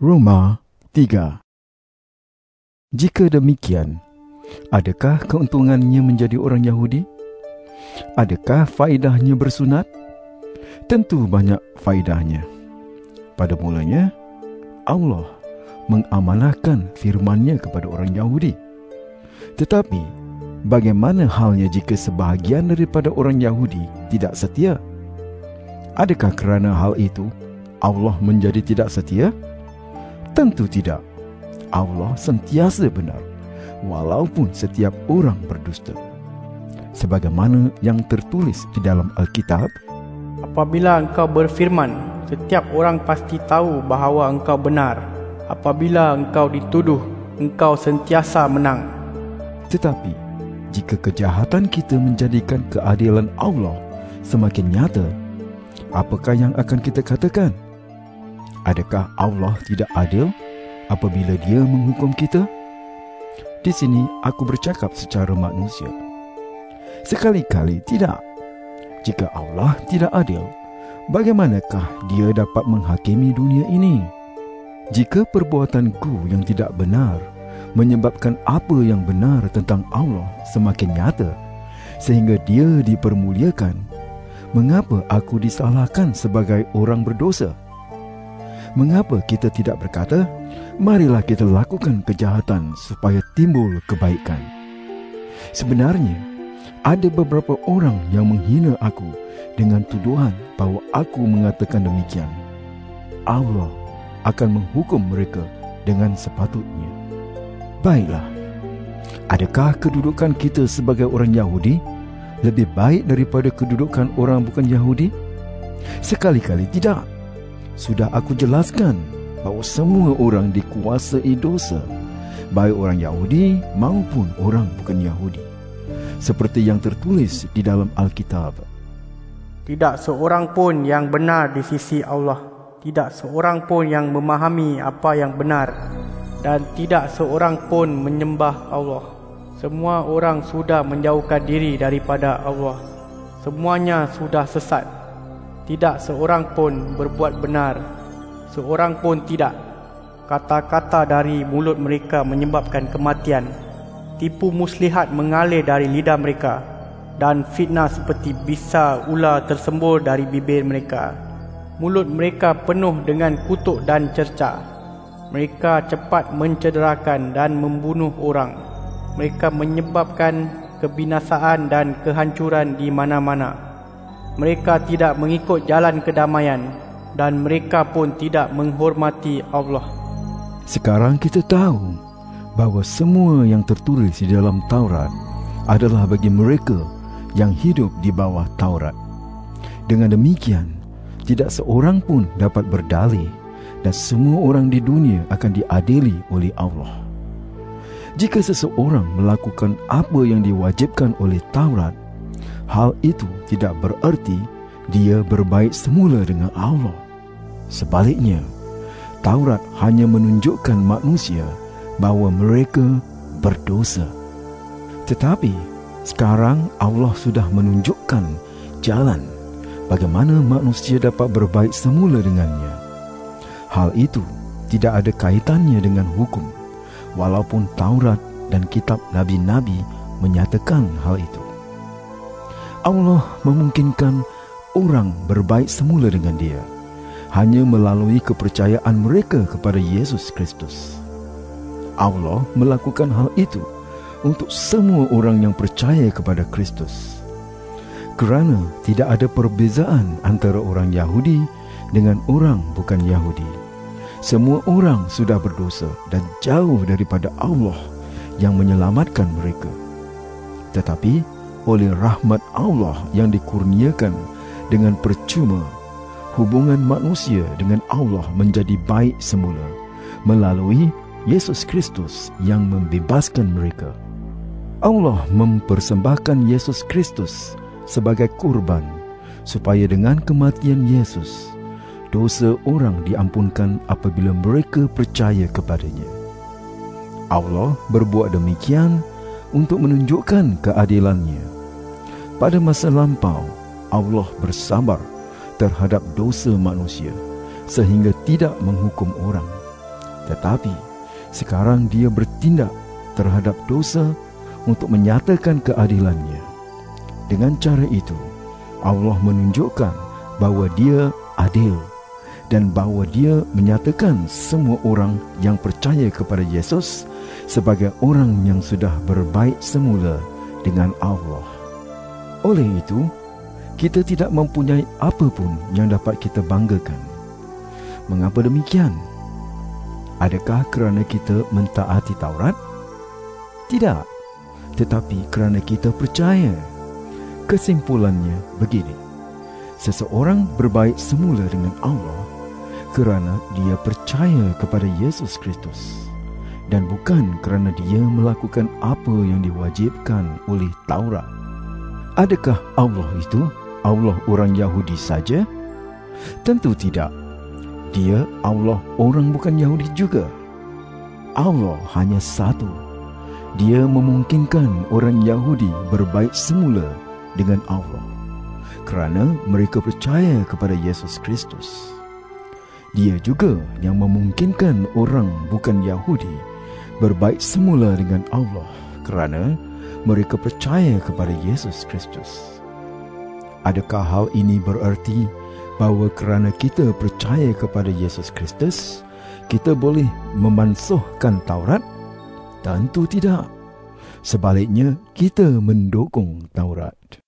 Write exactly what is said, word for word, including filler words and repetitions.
Roma tiga. Jika demikian, adakah keuntungannya menjadi orang Yahudi? Adakah faedahnya bersunat? Tentu banyak faedahnya. Pada mulanya, Allah mengamanahkan firman-Nya kepada orang Yahudi. Tetapi, bagaimana halnya jika sebahagian daripada orang Yahudi tidak setia? Adakah kerana hal itu Allah menjadi tidak setia? Tentu tidak. Allah sentiasa benar, walaupun setiap orang berdusta. Sebagaimana yang tertulis di dalam Alkitab, apabila engkau berfirman, setiap orang pasti tahu bahawa engkau benar. Apabila engkau dituduh, engkau sentiasa menang. Tetapi, jika kejahatan kita menjadikan keadilan Allah semakin nyata, apakah yang akan kita katakan? Adakah Allah tidak adil apabila Dia menghukum kita? Di sini aku bercakap secara manusia. Sekali-kali tidak. Jika Allah tidak adil, bagaimanakah Dia dapat menghakimi dunia ini? Jika perbuatanku yang tidak benar menyebabkan apa yang benar tentang Allah semakin nyata, sehingga Dia dipermuliakan, mengapa aku disalahkan sebagai orang berdosa? Mengapa kita tidak berkata, marilah kita lakukan kejahatan supaya timbul kebaikan? Sebenarnya, ada beberapa orang yang menghina aku dengan tuduhan bahawa aku mengatakan demikian. Allah akan menghukum mereka dengan sepatutnya. Baiklah, adakah kedudukan kita sebagai orang Yahudi lebih baik daripada kedudukan orang bukan Yahudi? Sekali-kali tidak. Sudah aku jelaskan bahawa semua orang dikuasai dosa, baik orang Yahudi maupun orang bukan Yahudi. Seperti yang tertulis di dalam Alkitab. Tidak seorang pun yang benar di sisi Allah. Tidak seorang pun yang memahami apa yang benar. Dan tidak seorang pun menyembah Allah. Semua orang sudah menjauhkan diri daripada Allah. Semuanya sudah sesat. Tidak seorang pun berbuat benar. Seorang pun tidak. Kata-kata dari mulut mereka menyebabkan kematian. Tipu muslihat mengalir dari lidah mereka. Dan fitnah seperti bisa ular tersembur dari bibir mereka. Mulut mereka penuh dengan kutuk dan cerca. Mereka cepat mencederakan dan membunuh orang. Mereka menyebabkan kebinasaan dan kehancuran di mana-mana. Mereka tidak mengikut jalan kedamaian dan mereka pun tidak menghormati Allah. Sekarang kita tahu bahawa semua yang tertulis di dalam Taurat adalah bagi mereka yang hidup di bawah Taurat. Dengan demikian, tidak seorang pun dapat berdalih dan semua orang di dunia akan diadili oleh Allah. Jika seseorang melakukan apa yang diwajibkan oleh Taurat, hal itu tidak bererti dia berbaik semula dengan Allah. Sebaliknya, Taurat hanya menunjukkan manusia bahawa mereka berdosa. Tetapi, sekarang Allah sudah menunjukkan jalan bagaimana manusia dapat berbaik semula dengannya. Hal itu tidak ada kaitannya dengan hukum, walaupun Taurat dan kitab Nabi-Nabi menyatakan hal itu. Allah memungkinkan orang berbaik semula dengan Dia hanya melalui kepercayaan mereka kepada Yesus Kristus. Allah melakukan hal itu untuk semua orang yang percaya kepada Kristus. Kerana tidak ada perbezaan antara orang Yahudi dengan orang bukan Yahudi. Semua orang sudah berdosa dan jauh daripada Allah yang menyelamatkan mereka. Tetapi oleh rahmat Allah yang dikurniakan dengan percuma, hubungan manusia dengan Allah menjadi baik semula melalui Yesus Kristus yang membebaskan mereka. Allah mempersembahkan Yesus Kristus sebagai kurban supaya dengan kematian Yesus, dosa orang diampunkan apabila mereka percaya kepadanya. Allah berbuat demikian untuk menunjukkan keadilannya. Pada masa lampau, Allah bersabar terhadap dosa manusia sehingga tidak menghukum orang. Tetapi sekarang dia bertindak terhadap dosa untuk menyatakan keadilannya. Dengan cara itu, Allah menunjukkan bahawa dia adil dan bahawa dia menyatakan semua orang yang percaya kepada Yesus sebagai orang yang sudah berbaik semula dengan Allah. Oleh itu, kita tidak mempunyai apa pun yang dapat kita banggakan. Mengapa demikian? Adakah kerana kita mentaati Taurat? Tidak, tetapi kerana kita percaya. Kesimpulannya begini: seseorang berbaik semula dengan Allah kerana dia percaya kepada Yesus Kristus, dan bukan kerana dia melakukan apa yang diwajibkan oleh Taurat. Adakah Allah itu Allah orang Yahudi saja? Tentu tidak. Dia Allah orang bukan Yahudi juga. Allah hanya satu. Dia memungkinkan orang Yahudi berbaik semula dengan Allah kerana mereka percaya kepada Yesus Kristus. Dia juga yang memungkinkan orang bukan Yahudi berbaik semula dengan Allah kerana mereka percaya kepada Yesus Kristus. Adakah hal ini bererti bahawa kerana kita percaya kepada Yesus Kristus, kita boleh memansuhkan Taurat? Tentu tidak. Sebaliknya, kita mendukung Taurat.